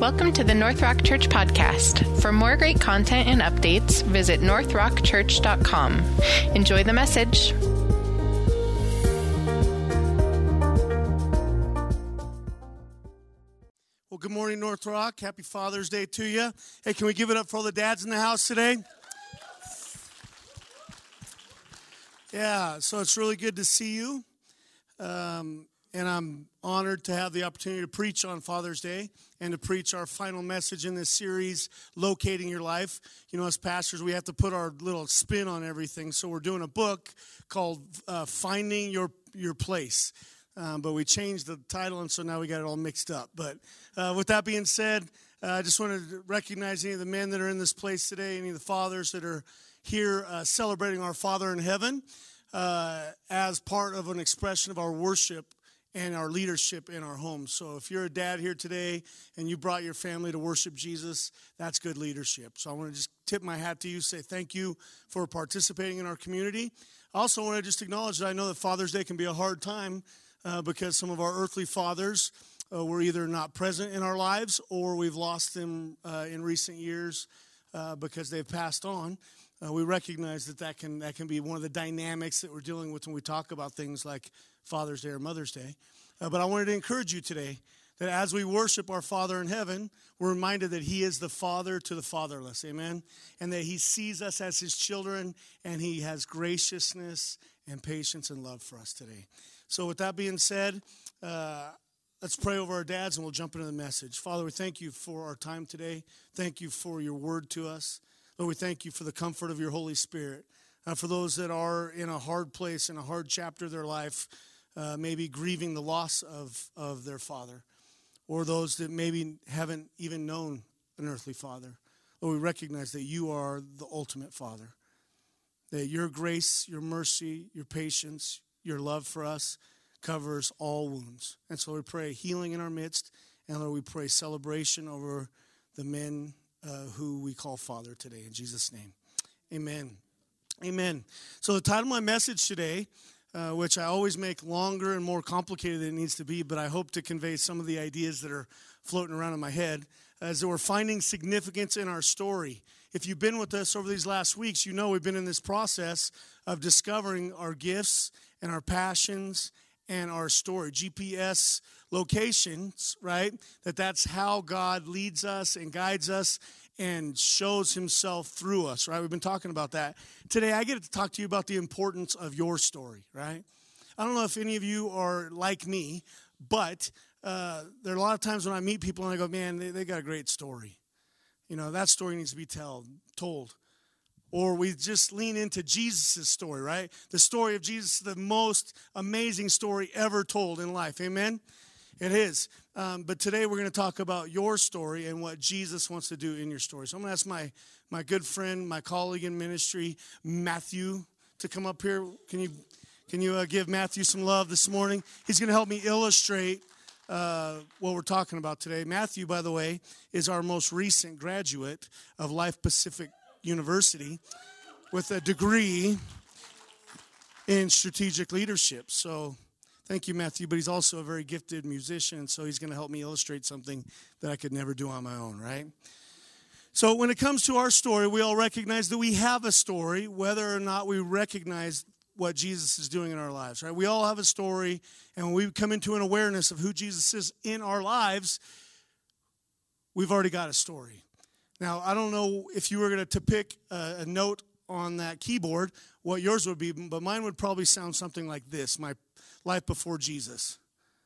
Welcome to the North Rock Church podcast. For more great content and updates, visit northrockchurch.com. Enjoy the message. Well, good morning, North Rock. Happy Father's Day to you. Hey, can we give it up for all the dads in the house today? Yeah, so it's really good to see you. And I'm honored to have the opportunity to preach on Father's Day and to preach our final message in this series, Locating Your Life. You know, as pastors, we have to put our little spin on everything. So we're doing a book called Finding Your Place. But we changed the title, and so now we got it all mixed up. But with that being said, I just wanted to recognize any of the men that are in this place today, any of the fathers that are here celebrating our Father in heaven as part of an expression of our worship and our leadership in our homes. So if you're a dad here today and you brought your family to worship Jesus, that's good leadership. So I want to just tip my hat to you, say thank you for participating in our community. I also want to just acknowledge that I know that Father's Day can be a hard time because some of our earthly fathers were either not present in our lives or we've lost them in recent years because they've passed on. We recognize that can be one of the dynamics that we're dealing with when we talk about things like Father's Day or Mother's Day. But I wanted to encourage you today that as we worship our Father in heaven, we're reminded that He is the Father to the fatherless, amen? And that He sees us as His children, and He has graciousness and patience and love for us today. So with that being said, let's pray over our dads, and we'll jump into the message. Father, we thank you for our time today. Thank you for your word to us. Lord, we thank you for the comfort of your Holy Spirit. For those that are in a hard place, in a hard chapter of their life, maybe grieving the loss of their father, or those that maybe haven't even known an earthly father. Lord, we recognize that you are the ultimate Father, that your grace, your mercy, your patience, your love for us covers all wounds. And so we pray healing in our midst, and Lord, we pray celebration over the men who we call Father today. In Jesus' name, amen. Amen. So the title of my message today, which I always make longer and more complicated than it needs to be, but I hope to convey some of the ideas that are floating around in my head, is that we're finding significance in our story. If you've been with us over these last weeks, you know we've been in this process of discovering our gifts and our passions and our story. GPS locations, right? That's how God leads us and guides us and shows himself through us, right? We've been talking about that. Today, I get to talk to you about the importance of your story, right? I don't know if any of you are like me, but there are a lot of times when I meet people and I go, man, they got a great story. You know, that story needs to be told. Or we just lean into Jesus' story, right? The story of Jesus, the most amazing story ever told in life. Amen? It is. But today we're going to talk about your story and what Jesus wants to do in your story. So I'm going to ask my good friend, my colleague in ministry, Matthew, to come up here. Can you give Matthew some love this morning? He's going to help me illustrate what we're talking about today. Matthew, by the way, is our most recent graduate of Life Pacific University with a degree in strategic leadership. So thank you, Matthew. But he's also a very gifted musician, so he's going to help me illustrate something that I could never do on my own, right? So when it comes to our story, we all recognize that we have a story, whether or not we recognize what Jesus is doing in our lives, right? We all have a story, and when we come into an awareness of who Jesus is in our lives, we've already got a story. Now, I don't know if you were going to pick a note on that keyboard, what yours would be, but mine would probably sound something like this: my life before Jesus.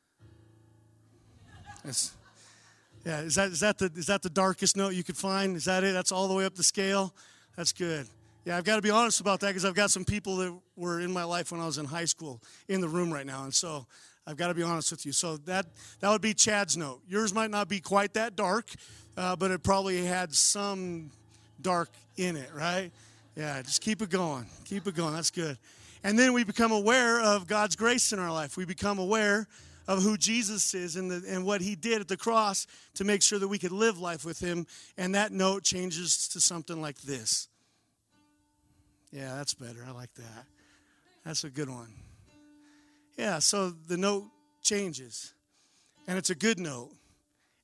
Yes. Yeah, is that the darkest note you could find? Is that it? That's all the way up the scale? That's good. Yeah, I've got to be honest about that because I've got some people that were in my life when I was in high school in the room right now, and so I've got to be honest with you. So that would be Chad's note. Yours might not be quite that dark, but it probably had some dark in it, right? Yeah, just keep it going. Keep it going. That's good. And then we become aware of God's grace in our life. We become aware of who Jesus is and what he did at the cross to make sure that we could live life with him. And that note changes to something like this. Yeah, that's better. I like that. That's a good one. Yeah, so the note changes. And it's a good note.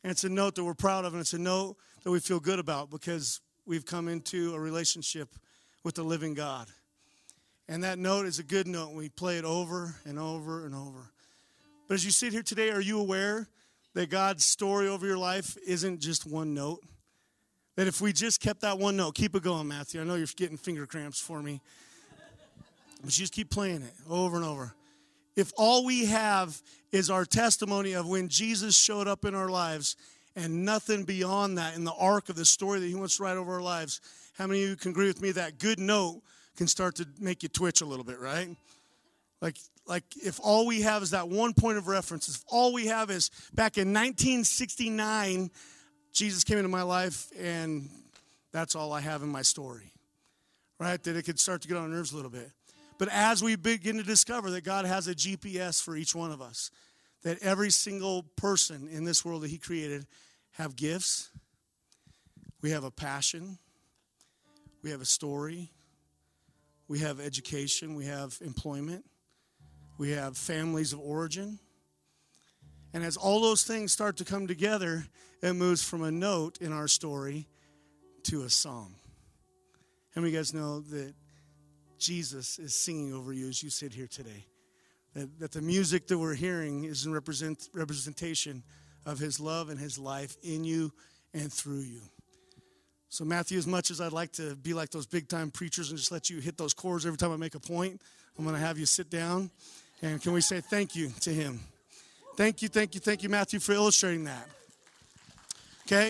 And it's a note that we're proud of, and it's a note that we feel good about because we've come into a relationship with the living God. And that note is a good note, and we play it over and over and over. But as you sit here today, are you aware that God's story over your life isn't just one note? That if we just kept that one note, keep it going, Matthew. I know you're getting finger cramps for me. But you just keep playing it over and over. If all we have is our testimony of when Jesus showed up in our lives and nothing beyond that in the arc of the story that he wants to write over our lives, how many of you can agree with me that good note can start to make you twitch a little bit, right? Like if all we have is that one point of reference, if all we have is back in 1969, Jesus came into my life and that's all I have in my story, right? That it could start to get on our nerves a little bit. But as we begin to discover that God has a GPS for each one of us, that every single person in this world that he created have gifts, we have a passion, we have a story, we have education, we have employment, we have families of origin. And as all those things start to come together, it moves from a note in our story to a song. How many of you guys know that Jesus is singing over you as you sit here today? That the music that we're hearing is in representation of his love and his life in you and through you. So Matthew, as much as I'd like to be like those big-time preachers and just let you hit those chords every time I make a point, I'm going to have you sit down. And can we say thank you to him? Thank you, Matthew, for illustrating that. Okay?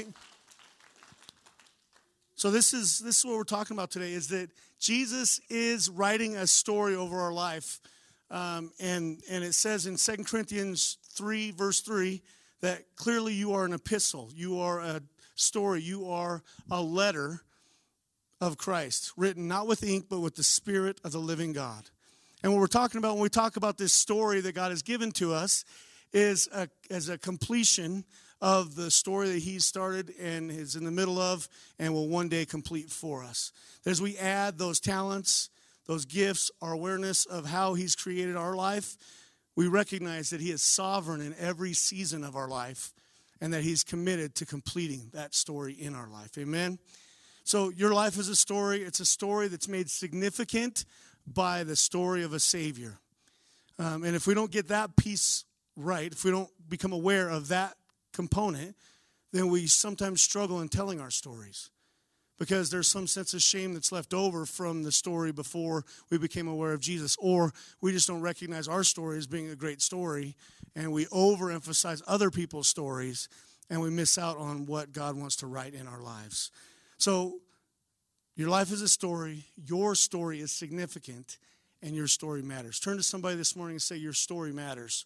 So this is what we're talking about today, is that Jesus is writing a story over our life. And it says in 2 Corinthians 3, verse 3, that clearly you are an epistle. You are a story. You are a letter of Christ, written not with ink, but with the Spirit of the living God. And what we're talking about when we talk about this story that God has given to us is as a completion of the story that he started and is in the middle of and will one day complete for us. As we add those talents, those gifts, our awareness of how he's created our life, we recognize that he is sovereign in every season of our life and that he's committed to completing that story in our life. Amen? So your life is a story. It's a story that's made significant by the story of a Savior. And if we don't get that piece right, if we don't become aware of that component, then we sometimes struggle in telling our stories because there's some sense of shame that's left over from the story before we became aware of Jesus, or we just don't recognize our story as being a great story, and we overemphasize other people's stories, and we miss out on what God wants to write in our lives. So your life is a story, your story is significant, and your story matters. Turn to somebody this morning and say, your story matters.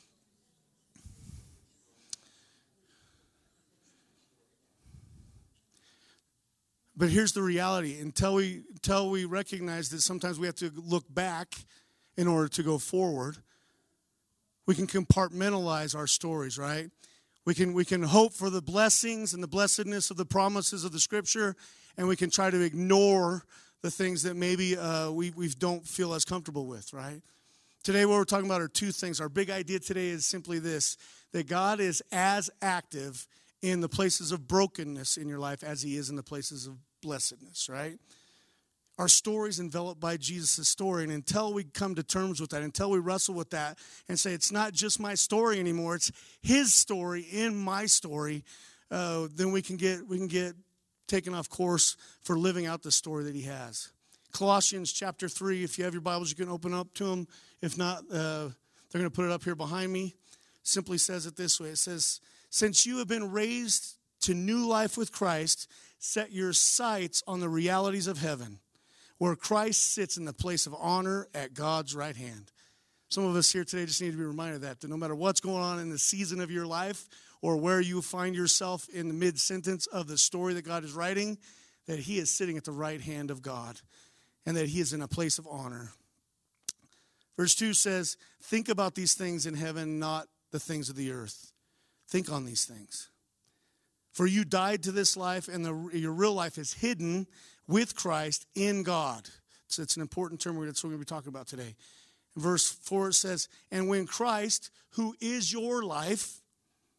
But here's the reality. Until we recognize that sometimes we have to look back in order to go forward, we can compartmentalize our stories, right? We can hope for the blessings and the blessedness of the promises of the Scripture, and we can try to ignore the things that maybe we don't feel as comfortable with, right? Today what we're talking about are two things. Our big idea today is simply this, that God is as active in the places of brokenness in your life as he is in the places of blessedness, right? Our story is enveloped by Jesus' story, and until we come to terms with that, until we wrestle with that and say it's not just my story anymore, it's his story in my story, then we can get taken off course for living out the story that he has. Colossians chapter 3, if you have your Bibles, you can open up to them. If not, they're going to put it up here behind me. Simply says it this way. It says, since you have been raised to new life with Christ, set your sights on the realities of heaven, where Christ sits in the place of honor at God's right hand. Some of us here today just need to be reminded of that no matter what's going on in the season of your life or where you find yourself in the mid-sentence of the story that God is writing, that he is sitting at the right hand of God and that he is in a place of honor. Verse 2 says, think about these things in heaven, not the things of the earth. Think on these things. For you died to this life, and your real life is hidden with Christ in God. So it's an important term that's what we're going to be talking about today. In verse 4 it says, and when Christ, who is your life,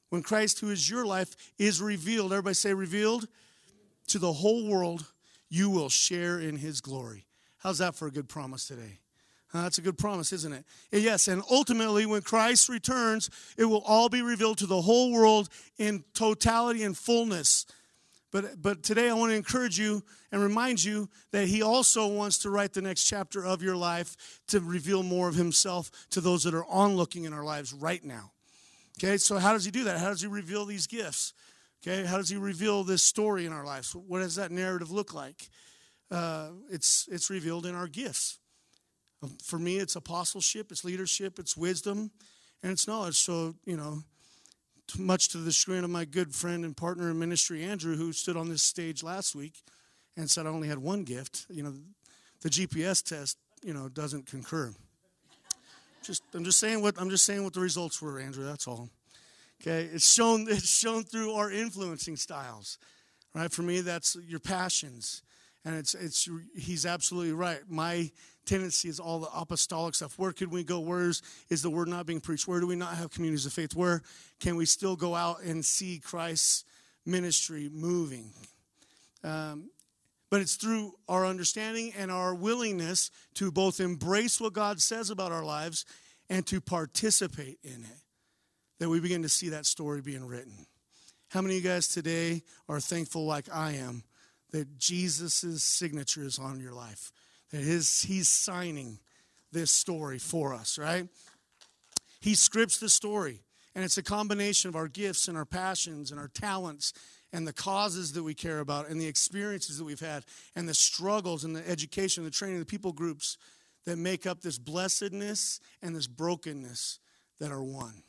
When Christ, who is your life, is revealed, everybody say revealed, to the whole world, you will share in his glory. How's that for a good promise today? That's a good promise, isn't it? And yes, and ultimately, when Christ returns, it will all be revealed to the whole world in totality and fullness. But today I want to encourage you and remind you that he also wants to write the next chapter of your life to reveal more of himself to those that are onlooking in our lives right now. Okay, so how does he do that? How does he reveal these gifts? Okay, how does he reveal this story in our lives? What does that narrative look like? It's revealed in our gifts. For me, it's apostleship, it's leadership, it's wisdom, and it's knowledge. So, much to the chagrin of my good friend and partner in ministry, Andrew, who stood on this stage last week and said I only had one gift. The GPS test, doesn't concur. I'm just saying what the results were, Andrew. That's all. Okay, it's shown through our influencing styles, right? For me, that's your passions, and he's absolutely right. My tendency is all the apostolic stuff. Where could we go? Where is the word not being preached? Where do we not have communities of faith? Where can we still go out and see Christ's ministry moving? But it's through our understanding and our willingness to both embrace what God says about our lives and to participate in it that we begin to see that story being written. How many of you guys today are thankful, like I am, that Jesus' signature is on your life? That he's signing this story for us, right? He scripts the story, and it's a combination of our gifts and our passions and our talents and the causes that we care about and the experiences that we've had and the struggles and the education, the training, the people groups that make up this blessedness and this brokenness that are one.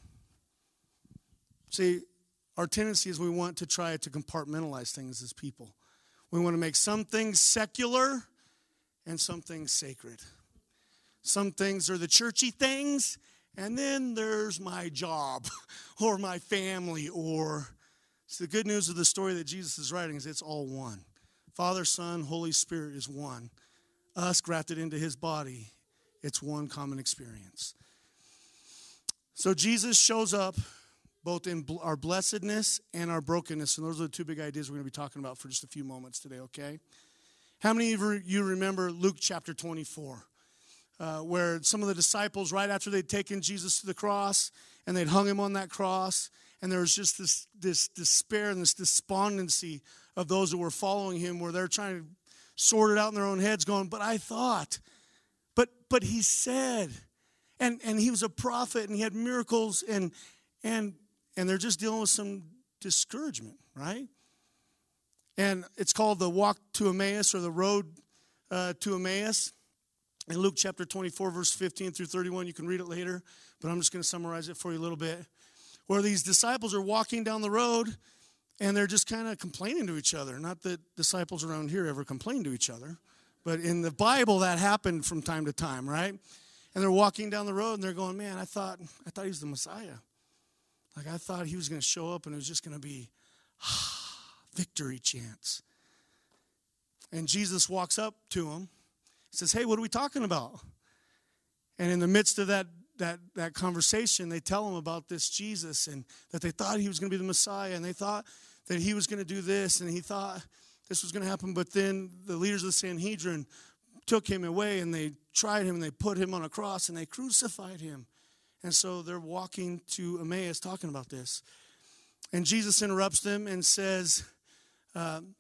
See, our tendency is we want to try to compartmentalize things as people. We want to make some things secular and some things sacred. Some things are the churchy things, and then there's my job or my family. So the good news of the story that Jesus is writing is it's all one. Father, Son, Holy Spirit is one. Us grafted into his body, it's one common experience. So Jesus shows up both in our blessedness and our brokenness, and those are the two big ideas we're going to be talking about for just a few moments today, okay? How many of you remember Luke chapter 24, where some of the disciples, right after they'd taken Jesus to the cross and they'd hung him on that cross, and there was just this despair and this despondency of those that were following him, where they're trying to sort it out in their own heads, going, but I thought, but he said, and he was a prophet, and he had miracles, and they're just dealing with some discouragement, right? And it's called the walk to Emmaus, or the road to Emmaus. In Luke chapter 24, verse 15 through 31, you can read it later, but I'm just going to summarize it for you a little bit. Where these disciples are walking down the road, and they're just kind of complaining to each other. Not that disciples around here ever complain to each other, but in the Bible that happened from time to time, right? And they're walking down the road, and they're going, man, I thought he was the Messiah. Like, I thought he was going to show up, and it was just going to be victory chants. And Jesus walks up to him, says, hey, what are we talking about? And in the midst of that conversation, they tell him about this Jesus, and that they thought he was going to be the Messiah, and they thought that he was going to do this, and he thought this was going to happen. But then the leaders of the Sanhedrin took him away, and they tried him, and they put him on a cross, and they crucified him. And so they're walking to Emmaus talking about this. And Jesus interrupts them and says, and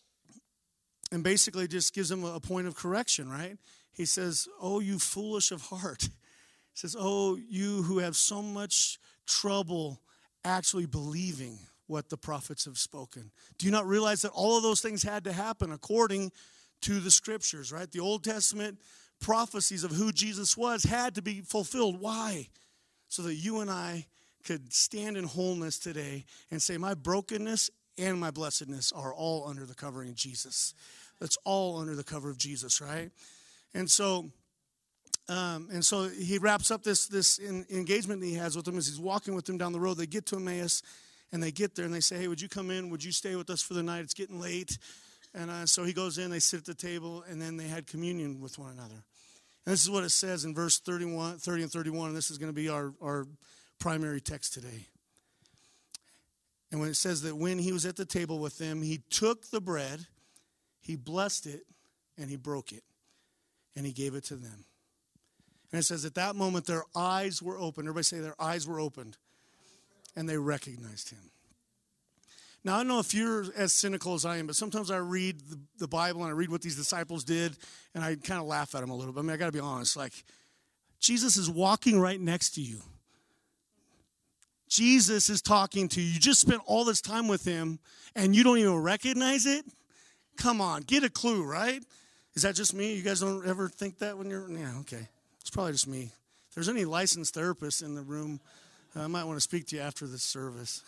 basically just gives them a point of correction, right? He says, oh, you foolish of heart. He says, oh, you who have so much trouble actually believing what the prophets have spoken. Do you not realize that all of those things had to happen according to the scriptures, right? The Old Testament prophecies of who Jesus was had to be fulfilled. Why? So that you and I could stand in wholeness today and say, my brokenness and my blessedness are all under the covering of Jesus. That's all under the cover of Jesus, right? And so he wraps up this engagement that he has with them as he's walking with them down the road. They get to Emmaus, and they get there, and they say, hey, would you come in? Would you stay with us for the night? It's getting late. And so he goes in, they sit at the table, and then they had communion with one another. And this is what it says in verse 30 and 31, and this is going to be our primary text today. And when it says that when he was at the table with them, he took the bread, he blessed it, and he broke it. And he gave it to them. And it says at that moment their eyes were opened. Everybody say their eyes were opened. And they recognized him. Now, I don't know if you're as cynical as I am, but sometimes I read the Bible and I read what these disciples did, and I kind of laugh at them a little bit. I mean, I got to be honest. Like, Jesus is walking right next to you. Jesus is talking to you. You just spent all this time with him, and you don't even recognize it? Come on, get a clue, right? Is that just me? You guys don't ever think that when you're, yeah, okay. It's probably just me. If there's any licensed therapists in the room, I might want to speak to you after this service.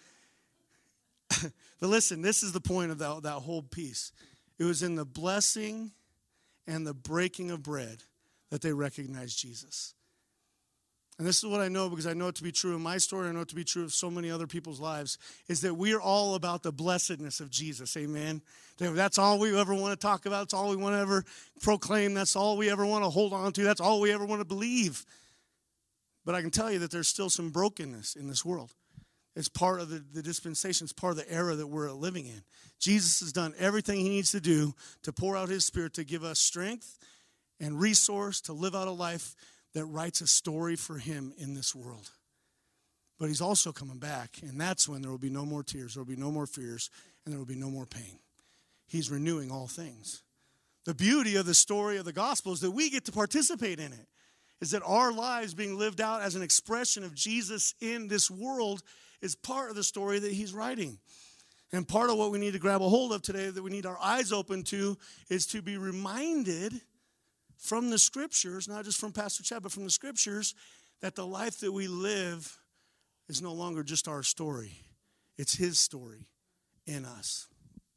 But listen, this is the point of that whole piece. It was in the blessing and the breaking of bread that they recognized Jesus. And this is what I know, because I know it to be true in my story. I know it to be true of so many other people's lives, is that we are all about the blessedness of Jesus. Amen. That's all we ever want to talk about. That's all we want to ever proclaim. That's all we ever want to hold on to. That's all we ever want to believe. But I can tell you that there's still some brokenness in this world. It's part of the dispensation. It's part of the era that we're living in. Jesus has done everything he needs to do to pour out his Spirit to give us strength and resource to live out a life that writes a story for him in this world. But he's also coming back, and that's when there will be no more tears, there will be no more fears, and there will be no more pain. He's renewing all things. The beauty of the story of the gospel is that we get to participate in it, is that our lives being lived out as an expression of Jesus in this world is part of the story that he's writing. And part of what we need to grab a hold of today, that we need our eyes open to, is to be reminded from the scriptures, not just from Pastor Chad, but from the scriptures, that the life that we live is no longer just our story. It's his story in us.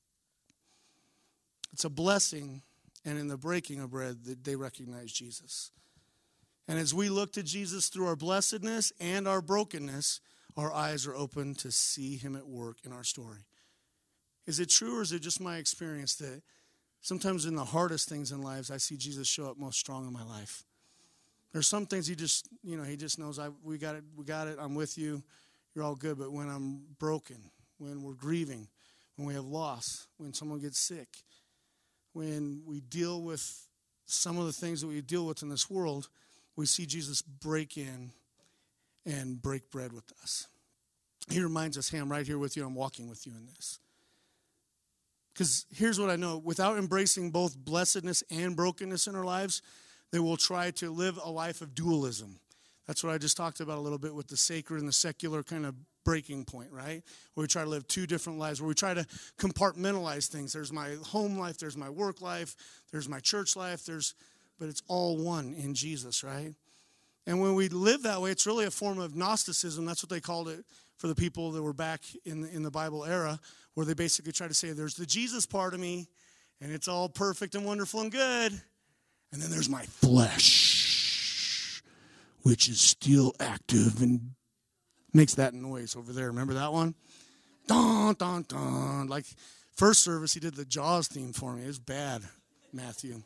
It's a blessing, and in the breaking of bread, that they recognize Jesus. And as we look to Jesus through our blessedness and our brokenness, our eyes are open to see him at work in our story. Is it true, or is it just my experience that sometimes in the hardest things in lives, I see Jesus show up most strong in my life? There's some things he just knows, we got it, I'm with you, you're all good. But when I'm broken, when we're grieving, when we have loss, when someone gets sick, when we deal with some of the things that we deal with in this world, we see Jesus break in and break bread with us. He reminds us, hey, I'm right here with you, I'm walking with you in this. Because here's what I know, without embracing both blessedness and brokenness in our lives, they will try to live a life of dualism. That's what I just talked about a little bit with the sacred and the secular kind of breaking point, right? Where we try to live two different lives, where we try to compartmentalize things. There's my home life, there's my work life, there's my church life, but it's all one in Jesus, right? And when we live that way, it's really a form of Gnosticism. That's what they called it for the people that were back in the Bible era, where they basically try to say, there's the Jesus part of me, and it's all perfect and wonderful and good. And then there's my flesh, which is still active and makes that noise over there. Remember that one? Dun, dun, dun. Like, first service, he did the Jaws theme for me. It was bad, Matthew.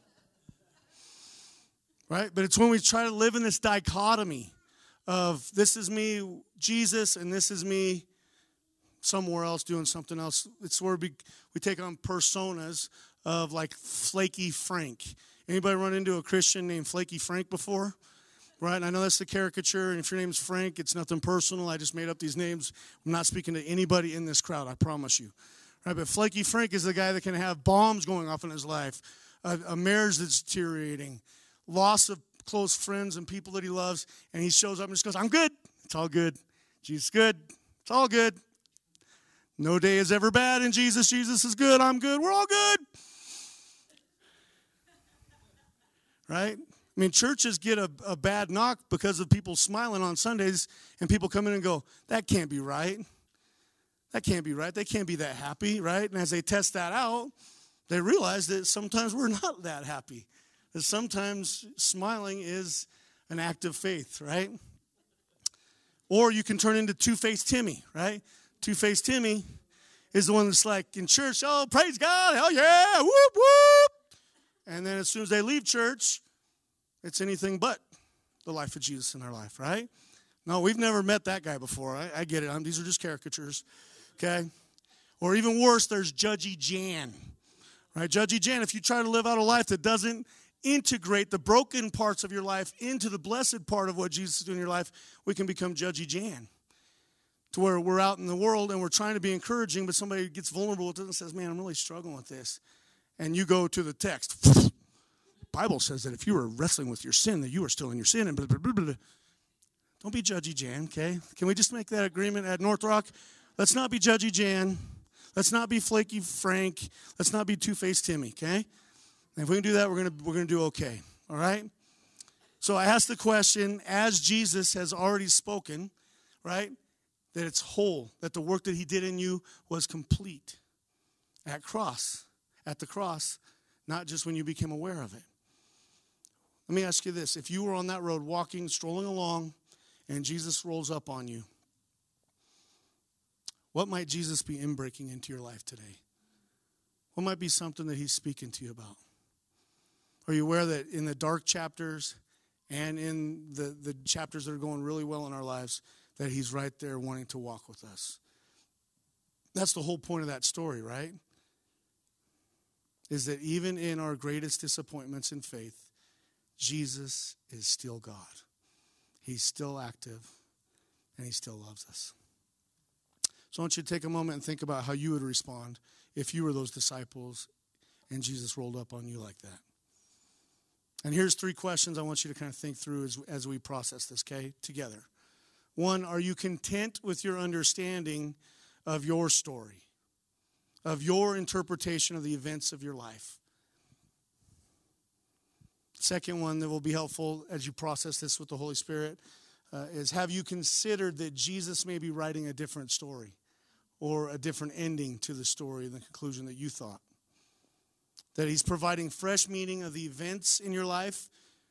Right? But it's when we try to live in this dichotomy of this is me, Jesus, and this is me somewhere else doing something else. It's where we take on personas of like Flaky Frank. Anybody run into a Christian named Flaky Frank before? Right? And I know that's the caricature, and if your name's Frank, it's nothing personal. I just made up these names. I'm not speaking to anybody in this crowd, I promise you. Right? But Flaky Frank is the guy that can have bombs going off in his life, a marriage that's deteriorating, loss of close friends and people that he loves, and he shows up and just goes, I'm good. It's all good. Jesus is good. It's all good. No day is ever bad in Jesus. Jesus is good. I'm good. We're all good. Right? I mean, churches get a bad knock because of people smiling on Sundays, and people come in and go, that can't be right. That can't be right. They can't be that happy, right? And as they test that out, they realize that sometimes we're not that happy. That sometimes smiling is an act of faith, right? Or you can turn into Two-Faced Timmy, right? Two-Faced Timmy is the one that's like in church, oh, praise God, hell yeah, whoop, whoop. And then as soon as they leave church, it's anything but the life of Jesus in their life, right? No, we've never met that guy before. I get it. These are just caricatures. Okay? Or even worse, there's Judgy Jan. Right? Judgy Jan, if you try to live out a life that doesn't integrate the broken parts of your life into the blessed part of what Jesus is doing in your life, we can become Judgy Jan. To where we're out in the world and we're trying to be encouraging, but somebody gets vulnerable with it and says, man, I'm really struggling with this. And you go to the text. The Bible says that if you were wrestling with your sin, that you are still in your sin. And blah, blah, blah, blah. Don't be Judgy Jan, okay? Can we just make that agreement at North Rock? Let's not be Judgy Jan. Let's not be Flaky Frank. Let's not be Two-Faced Timmy, okay? And if we can do that, we're gonna do okay, all right? So I asked the question, as Jesus has already spoken, right, that it's whole, that the work that he did in you was complete at the cross, not just when you became aware of it. Let me ask you this. If you were on that road walking, strolling along, and Jesus rolls up on you, what might Jesus be inbreaking into your life today? What might be something that he's speaking to you about? Are you aware that in the dark chapters and in the chapters that are going really well in our lives, that he's right there wanting to walk with us? That's the whole point of that story, right? Is that even in our greatest disappointments in faith, Jesus is still God. He's still active, and he still loves us. So I want you to take a moment and think about how you would respond if you were those disciples and Jesus rolled up on you like that. And here's 3 questions I want you to kind of think through as we process this, okay, together. 1, are you content with your understanding of your story, of your interpretation of the events of your life? Second one that will be helpful as you process this with the Holy Spirit is, have you considered that Jesus may be writing a different story or a different ending to the story and the conclusion that you thought? That he's providing fresh meaning of the events in your life?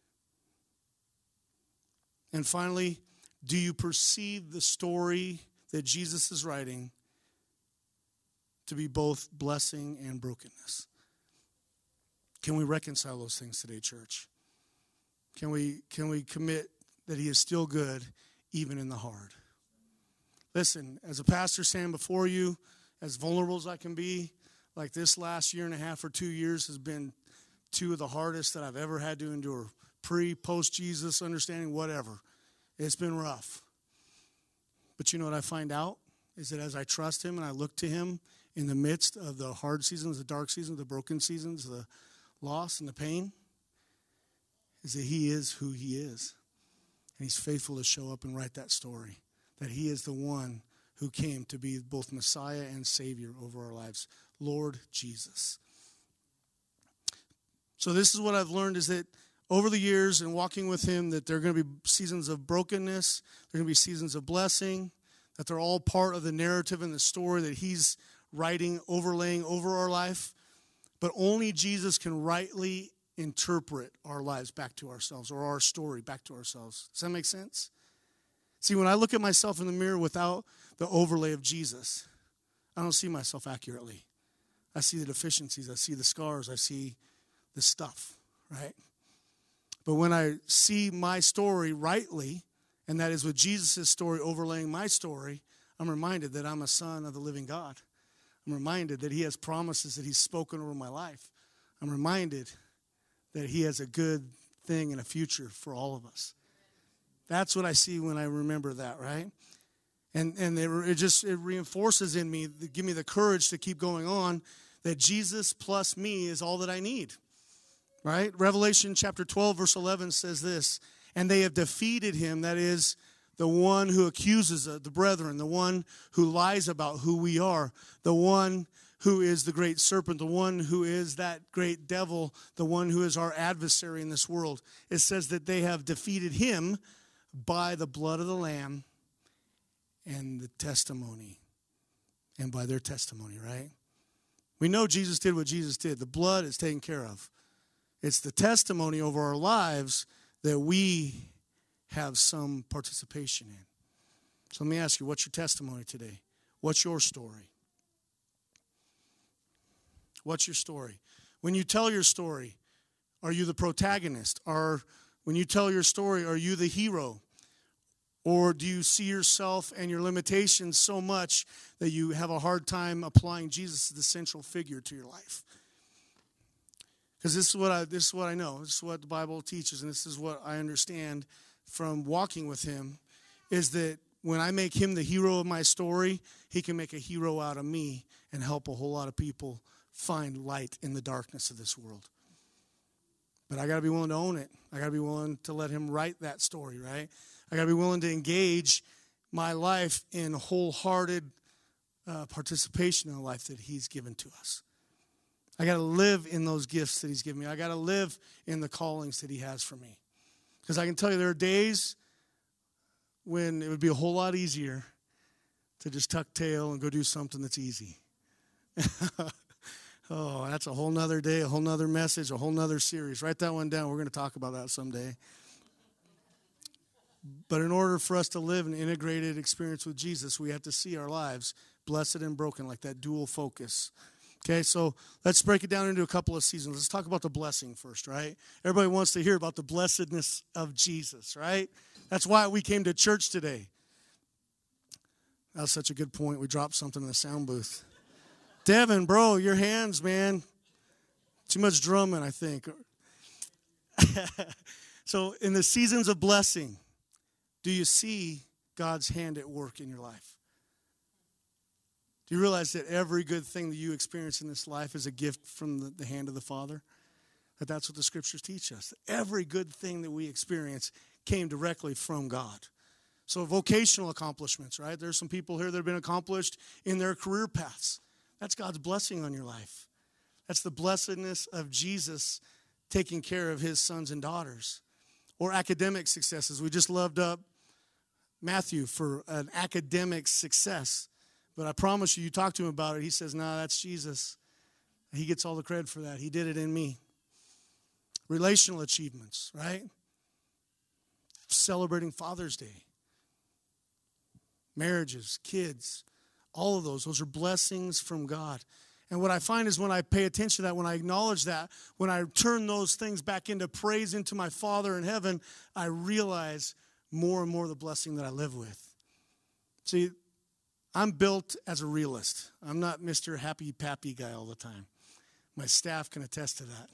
And finally, do you perceive the story that Jesus is writing to be both blessing and brokenness? Can we reconcile those things today, church? Can we commit that he is still good even in the hard? Listen, as a pastor standing before you, as vulnerable as I can be, like this last year and a half or 2 years has been 2 of the hardest that I've ever had to endure. Pre, post Jesus, understanding, whatever. It's been rough. But you know what I find out? Is that as I trust him and I look to him in the midst of the hard seasons, the dark seasons, the broken seasons, the loss and the pain, is that he is who he is. And he's faithful to show up and write that story. That he is the one who came to be both Messiah and Savior over our lives. Lord Jesus. So this is what I've learned, is that over the years and walking with him, that there are going to be seasons of brokenness, there are going to be seasons of blessing, that they're all part of the narrative and the story that he's writing, overlaying over our life. But only Jesus can rightly interpret our lives back to ourselves, or our story back to ourselves. Does that make sense? See, when I look at myself in the mirror without the overlay of Jesus, I don't see myself accurately. I see the deficiencies, I see the scars, I see the stuff, right? But when I see my story rightly, and that is with Jesus' story overlaying my story, I'm reminded that I'm a son of the living God. I'm reminded that he has promises that he's spoken over my life. I'm reminded that he has a good thing and a future for all of us. That's what I see when I remember that, right? And it reinforces in me, give me the courage to keep going on, that Jesus plus me is all that I need, right? Revelation chapter 12, verse 11 says this, and they have defeated him, that is, the one who accuses the brethren, the one who lies about who we are, the one who is the great serpent, the one who is that great devil, the one who is our adversary in this world. It says that they have defeated him by the blood of the Lamb and the testimony, and by their testimony, right? We know Jesus did what Jesus did. The blood is taken care of. It's the testimony over our lives that we have some participation in. So let me ask you, what's your testimony today? What's your story? What's your story? When you tell your story, are you the protagonist? When you tell your story, are you the hero? Or do you see yourself and your limitations so much that you have a hard time applying Jesus as the central figure to your life? Because this is what I know. This is what the Bible teaches, and this is what I understand from walking with him, is that when I make him the hero of my story, he can make a hero out of me and help a whole lot of people find light in the darkness of this world. But I got to be willing to own it. I got to be willing to let him write that story, right? I got to be willing to engage my life in wholehearted participation in the life that he's given to us. I got to live in those gifts that he's given me. I got to live in the callings that he has for me. Because I can tell you there are days when it would be a whole lot easier to just tuck tail and go do something that's easy. Oh, that's a whole nother day, a whole nother message, a whole nother series. Write that one down. We're going to talk about that someday. But in order for us to live an integrated experience with Jesus, we have to see our lives blessed and broken, like that dual focus. Okay, so let's break it down into a couple of seasons. Let's talk about the blessing first, right? Everybody wants to hear about the blessedness of Jesus, right? That's why we came to church today. That was such a good point. We dropped something in the sound booth. Devin, bro, your hands, man. Too much drumming, I think. So in the seasons of blessing, do you see God's hand at work in your life? Do you realize that every good thing that you experience in this life is a gift from the hand of the Father? That's what the Scriptures teach us. Every good thing that we experience came directly from God. So vocational accomplishments, right? There's some people here that have been accomplished in their career paths. That's God's blessing on your life. That's the blessedness of Jesus taking care of his sons and daughters. Or academic successes. We just loved up Matthew for an academic success. But I promise you talk to him about it, he says, no, that's Jesus. He gets all the credit for that. He did it in me. Relational achievements, right? Celebrating Father's Day. Marriages, kids, all of those are blessings from God. And what I find is when I pay attention to that, when I acknowledge that, when I turn those things back into praise into my Father in heaven, I realize more and more the blessing that I live with. See, I'm built as a realist. I'm not Mr. Happy Pappy guy all the time. My staff can attest to that.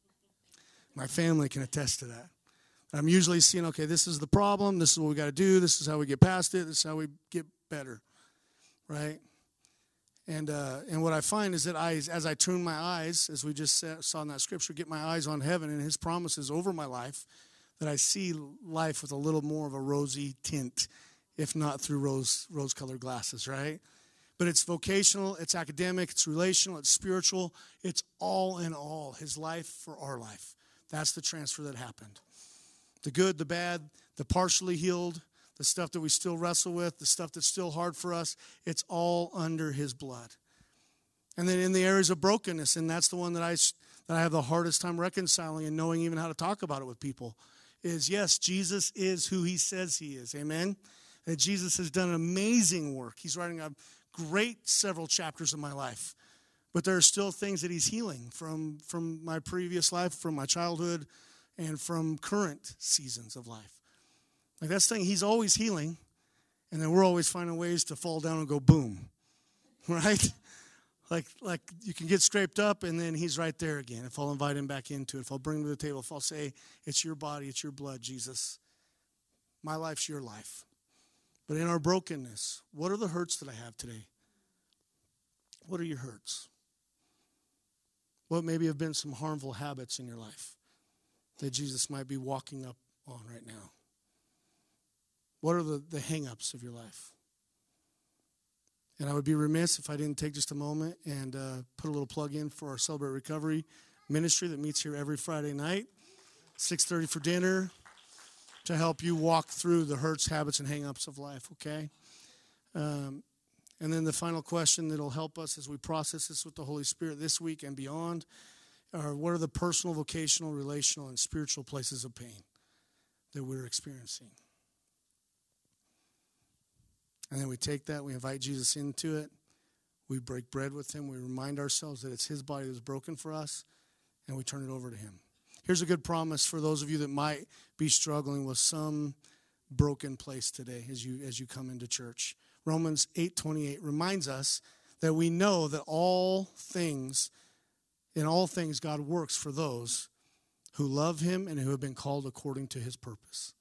My family can attest to that. I'm usually seeing, okay, this is the problem. This is what we got to do. This is how we get past it. This is how we get better, right? And what I find is that as I turn my eyes, as we just saw in that scripture, get my eyes on heaven and his promises over my life, that I see life with a little more of a rosy tint, if not through rose-colored glasses, right? But it's vocational, it's academic, it's relational, it's spiritual. It's all in all, his life for our life. That's the transfer that happened. The good, the bad, the partially healed, the stuff that we still wrestle with, the stuff that's still hard for us, it's all under his blood. And then in the areas of brokenness, and that's the one that I have the hardest time reconciling and knowing even how to talk about it with people, is yes, Jesus is who he says he is. Amen? That Jesus has done amazing work. He's writing a great several chapters of my life. But there are still things that he's healing from my previous life, from my childhood, and from current seasons of life. Like that's the thing, he's always healing, and then we're always finding ways to fall down and go boom, right? Like you can get scraped up, and then he's right there again. If I'll invite him back into it, if I'll bring him to the table, if I'll say, it's your body, it's your blood, Jesus. My life's your life. But in our brokenness, what are the hurts that I have today? What are your hurts? What maybe have been some harmful habits in your life that Jesus might be walking up on right now? What are the hang-ups of your life? And I would be remiss if I didn't take just a moment and put a little plug in for our Celebrate Recovery ministry that meets here every Friday night, 6:30 for dinner, to help you walk through the hurts, habits, and hang-ups of life, okay? And then the final question that will help us as we process this with the Holy Spirit this week and beyond are what are the personal, vocational, relational, and spiritual places of pain that we're experiencing? And then we take that, we invite Jesus into it, we break bread with him, we remind ourselves that it's his body that's broken for us, and we turn it over to him. Here's a good promise for those of you that might be struggling with some broken place today as you come into church. Romans 8:28 reminds us that we know that in all things God works for those who love him and who have been called according to his purpose.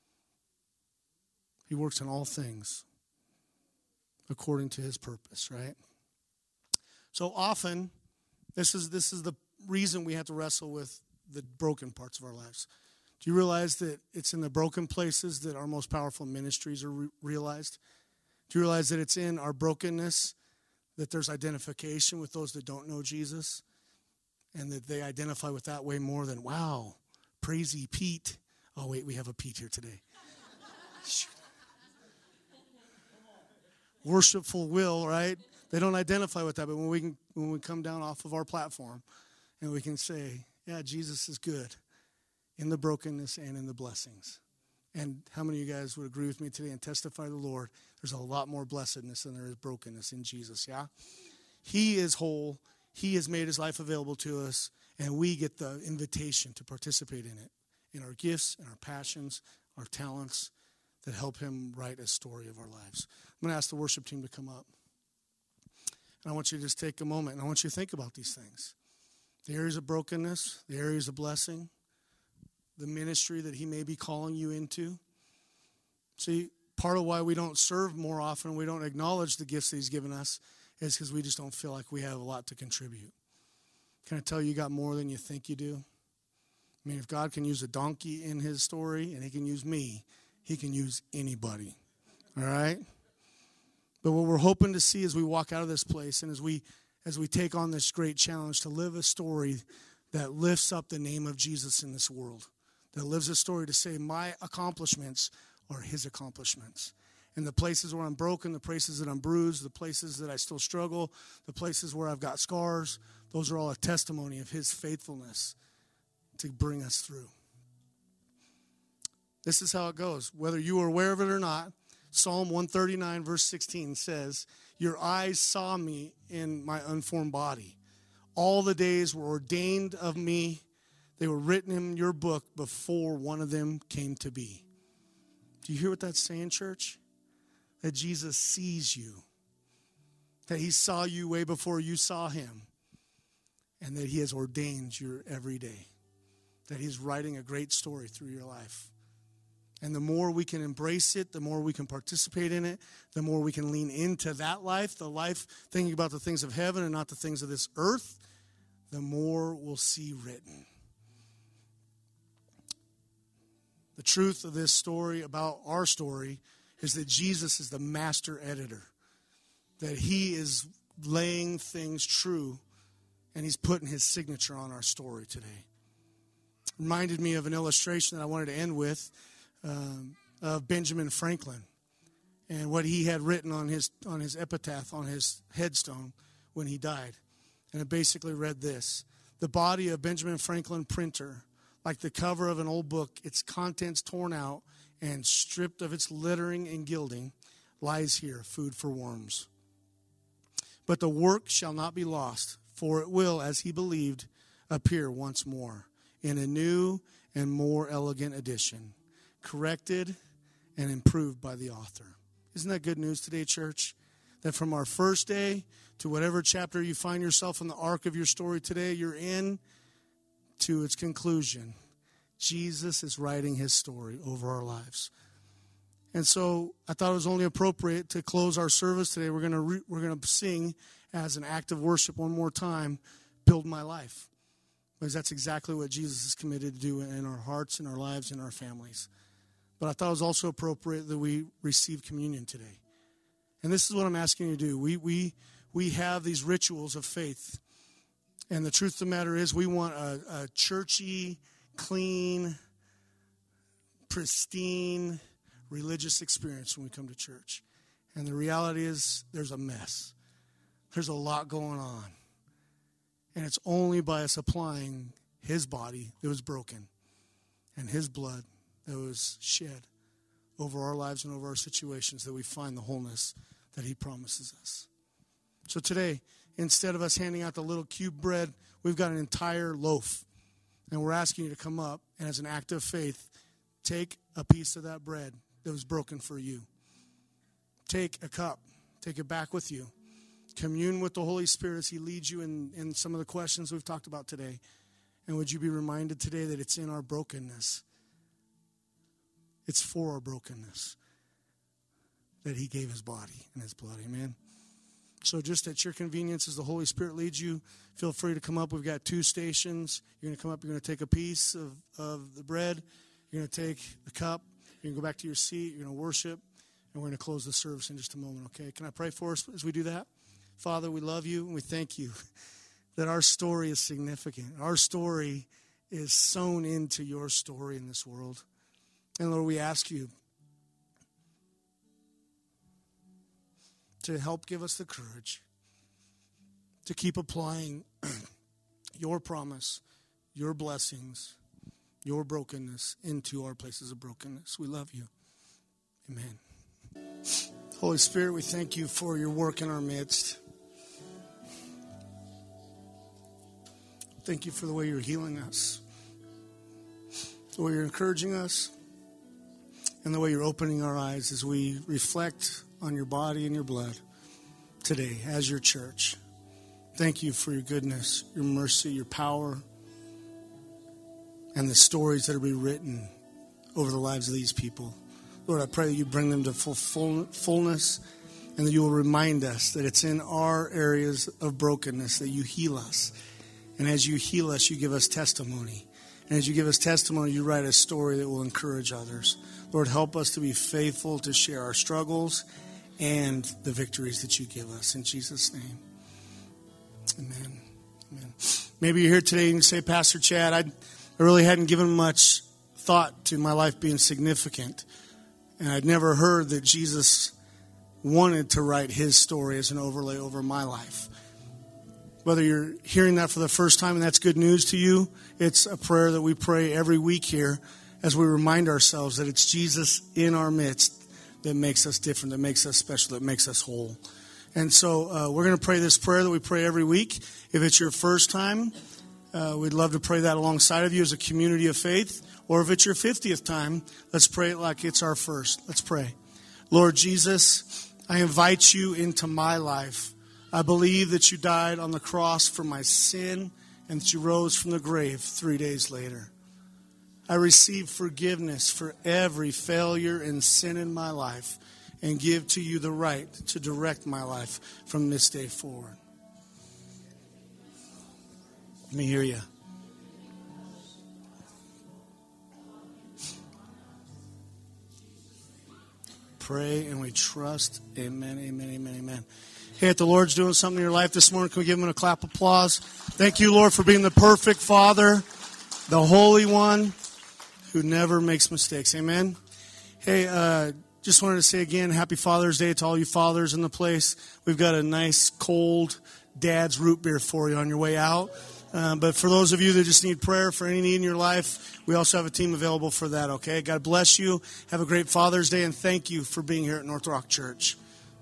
He works in all things according to his purpose, right? So often, this is the reason we have to wrestle with the broken parts of our lives. Do you realize that it's in the broken places that our most powerful ministries are realized? Do you realize that it's in our brokenness that there's identification with those that don't know Jesus, and that they identify with that way more than, wow, praisey Pete. Oh, wait, we have a Pete here today. Worshipful Will, right? They don't identify with that, but when we come down off of our platform and we can say, yeah, Jesus is good in the brokenness and in the blessings. And how many of you guys would agree with me today and testify to the Lord? There's a lot more blessedness than there is brokenness in Jesus, yeah? He is whole. He has made his life available to us, and we get the invitation to participate in it, in our gifts, in our passions, our talents that help him write a story of our lives. I'm going to ask the worship team to come up. And I want you to just take a moment, and I want you to think about these things. The areas of brokenness, the areas of blessing, the ministry that he may be calling you into. See, part of why we don't serve more often, we don't acknowledge the gifts that he's given us, is because we just don't feel like we have a lot to contribute. Can I tell you got more than you think you do? I mean, if God can use a donkey in his story and he can use me, he can use anybody. All right? But what we're hoping to see as we walk out of this place and as we take on this great challenge to live a story that lifts up the name of Jesus in this world, that lives a story to say my accomplishments are his accomplishments. And the places where I'm broken, the places that I'm bruised, the places that I still struggle, the places where I've got scars, those are all a testimony of his faithfulness to bring us through. This is how it goes. Whether you are aware of it or not, Psalm 139 verse 16 says, your eyes saw me in my unformed body. All the days were ordained of me. They were written in your book before one of them came to be. Do you hear what that's saying, church? That Jesus sees you. That he saw you way before you saw him. And that he has ordained your every day. That he's writing a great story through your life. And the more we can embrace it, the more we can participate in it, the more we can lean into that life, the life thinking about the things of heaven and not the things of this earth, the more we'll see written. The truth of this story, about our story, is that Jesus is the master editor. That he is laying things true, and he's putting his signature on our story today. Reminded me of an illustration that I wanted to end with of Benjamin Franklin and what he had written on his epitaph, on his headstone when he died. And it basically read this: the body of Benjamin Franklin, printer, like the cover of an old book, its contents torn out and stripped of its lettering and gilding, lies here, food for worms. But the work shall not be lost, for it will, as he believed, appear once more in a new and more elegant edition, corrected and improved by the author. Isn't that good news today, church? That from our first day to whatever chapter you find yourself in the arc of your story today, you're in to its conclusion. Jesus is writing his story over our lives. And so I thought it was only appropriate to close our service today. We're going to sing as an act of worship one more time, Build My Life. Because that's exactly what Jesus is committed to do in our hearts, in our lives, in our families. But I thought it was also appropriate that we receive communion today. And this is what I'm asking you to do. We have these rituals of faith. And the truth of the matter is we want a churchy, clean, pristine, religious experience when we come to church. And the reality is there's a mess. There's a lot going on. And it's only by us applying his body that was broken and his blood that was shed over our lives and over our situations that we find the wholeness that he promises us. So today, instead of us handing out the little cube bread, we've got an entire loaf. And we're asking you to come up and as an act of faith, take a piece of that bread that was broken for you. Take a cup. Take it back with you. Commune with the Holy Spirit as he leads you in some of the questions we've talked about today. And would you be reminded today that it's in our brokenness. It's for our brokenness that he gave his body and his blood. Amen. So just at your convenience, as the Holy Spirit leads you, feel free to come up. We've got 2 stations. You're going to come up. You're going to take a piece of the bread. You're going to take the cup. You're going to go back to your seat. You're going to worship. And we're going to close the service in just a moment, okay? Can I pray for us as we do that? Father, we love you and we thank you that our story is significant. Our story is sewn into your story in this world. And Lord, we ask you to help give us the courage to keep applying your promise, your blessings, your brokenness into our places of brokenness. We love you. Amen. Holy Spirit, we thank you for your work in our midst. Thank you for the way you're healing us, the way you're encouraging us, and the way you're opening our eyes as we reflect on your body and your blood today as your church. Thank you for your goodness, your mercy, your power, and the stories that are being written over the lives of these people. Lord, I pray that you bring them to fullness and that you will remind us that it's in our areas of brokenness that you heal us. And as you heal us, you give us testimony. And as you give us testimony, you write a story that will encourage others. Lord, help us to be faithful to share our struggles and the victories that you give us. In Jesus' name, amen. Amen. Maybe you're here today and you say, Pastor Chad, I really hadn't given much thought to my life being significant. And I'd never heard that Jesus wanted to write his story as an overlay over my life. Whether you're hearing that for the first time and that's good news to you, it's a prayer that we pray every week here as we remind ourselves that it's Jesus in our midst that makes us different, that makes us special, that makes us whole. And so we're going to pray this prayer that we pray every week. If it's your first time, we'd love to pray that alongside of you as a community of faith. Or if it's your 50th time, let's pray it like it's our first. Let's pray. Lord Jesus, I invite you into my life. I believe that you died on the cross for my sin and that you rose from the grave 3 days later. I receive forgiveness for every failure and sin in my life and give to you the right to direct my life from this day forward. Let me hear you. Pray and we trust. Amen, amen, amen, amen. Hey, if the Lord's doing something in your life this morning, can we give him a clap of applause? Thank you, Lord, for being the perfect Father, the Holy One who never makes mistakes. Amen. Hey, just wanted to say again, happy Father's Day to all you fathers in the place. We've got a nice, cold Dad's root beer for you on your way out. But for those of you that just need prayer for any need in your life, we also have a team available for that, okay? God bless you. Have a great Father's Day, and thank you for being here at North Rock Church.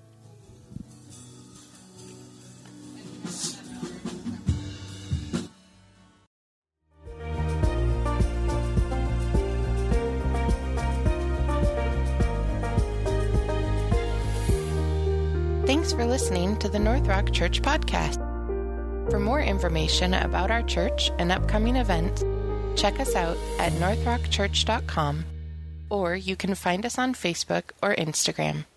Thanks for listening to the North Rock Church podcast. For more information about our church and upcoming events, check us out at northrockchurch.com, or you can find us on Facebook or Instagram.